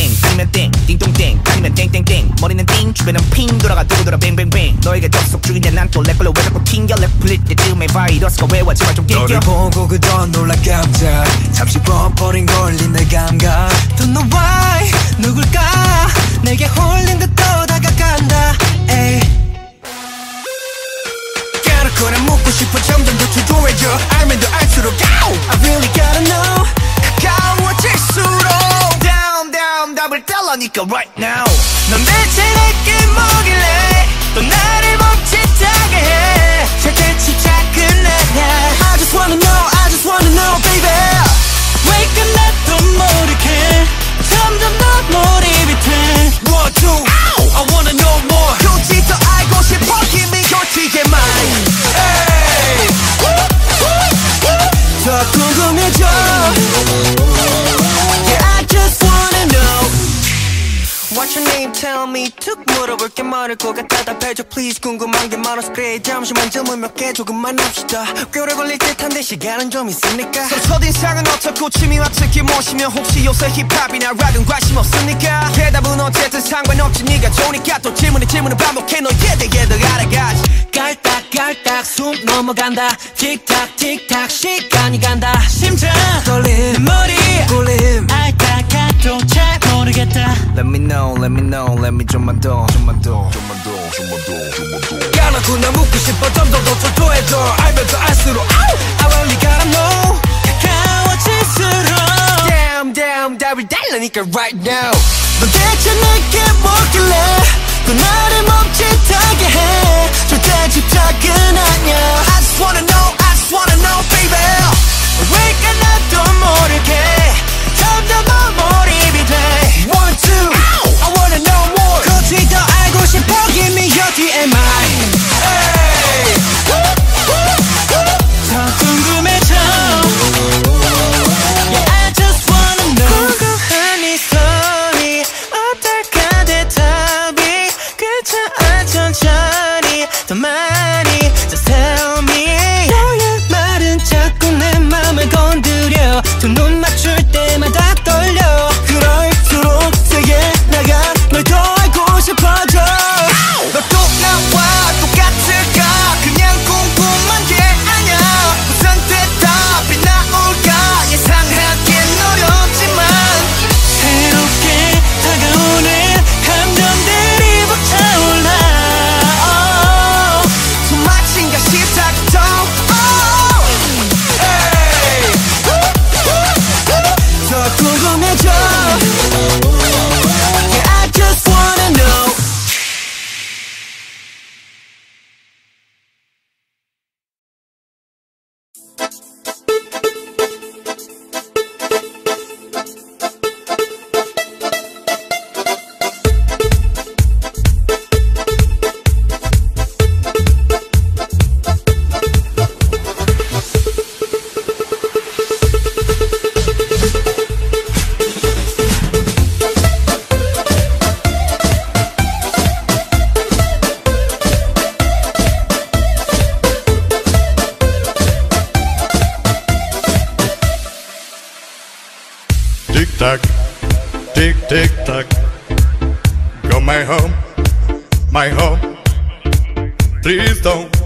땡 아니면 땡 띵동땡 아니면 땡땡땡 머리는 띵 주변은 핑 돌아가 두고 돌아 뱅뱅뱅 너에게 접속 중인데 난 또 내 걸로 왜 자꾸 튕겨 랩 풀릴 때쯤에 바이러스가 외워지마 좀 땡겨 너를 보고 그전 놀라 깜짝 잠시 뻔뻔히 걸린 내 감각 Don't know why 누굴까 내게 홀린 듯 또 다가간다 에이 깨놓고 난 묻고 싶어 점점 더 주도해져 알면 더 알수록 I really gotta know 가까워질수록 Down down 답을 달라니까 right now 넌 대체 내게 뭐길래 또 나를 멈칫하게 해 절대 침착은 아냐 I just wanna know baby 왜 끝나도 모르게 점점 더 몰입이 돼 One, two, I wanna know more 굳이 더 알고 싶어 Give me your TJ mind hey. 더 궁금해져 Yeah, I just wanna know What's your name? Tell me 툭 물어볼 게 많을 것 같아 답해줘 please 궁금한 게 많아서 그래 잠시만 질문 몇 개 조금만 합시다 꽤 오래 걸릴 듯한데 시간은 좀 있으니까 첫인상은 어떻고 취미와 특기 무엇이면 혹시 요새 힙합이나 락은 관심 없으니까 대답은 어쨌든 상관없지 네가 좋으니까 또 질문에 질문을 반복해 너에 대해 더 알아가지 깔딱깔딱 숨 넘어간다 틱탁 틱탁 시간이 간다 심장 떨림 내 머리 꼴림 알다가도 잘 모르겠다 Let me know let me 좀만 더 까놓고 나 묻고 싶어 점점 더 초조해져 알면 더 알수록 I really gotta know 가까워질수록 Damn 답을 달라니까 right now 넌 대체 내게 뭐길래 또 나를 멈칫하게 해 절대 집착은 아냐 I just wanna know baby 왜 끝나도 모르게 점점 더 몰입이 돼 One, two, I wanna know more 굳이 더 알고 싶어 Give me your TMI hey. 더 궁금해져 Yeah, I just wanna know 궁금한 이 소리 어떨까 대답이 괜찮아 천천히 더 많이 Just tell me 너의 말은 자꾸 내 맘을 건드려 두 눈 맞출 때마다 떨려 그럴수록 세게 나가 널 더 알고 싶어져 너 또 나와 똑같을까 그냥 궁금한 게 아냐 무슨 대답이 나올까 예상하긴 어렵지만 새롭게 다가오는 감정들이 벅차올라 too much인가 싶다고 더 궁금해져 Yeah, I just wanna know Tick tock, tick tick tock. Go my home, please don't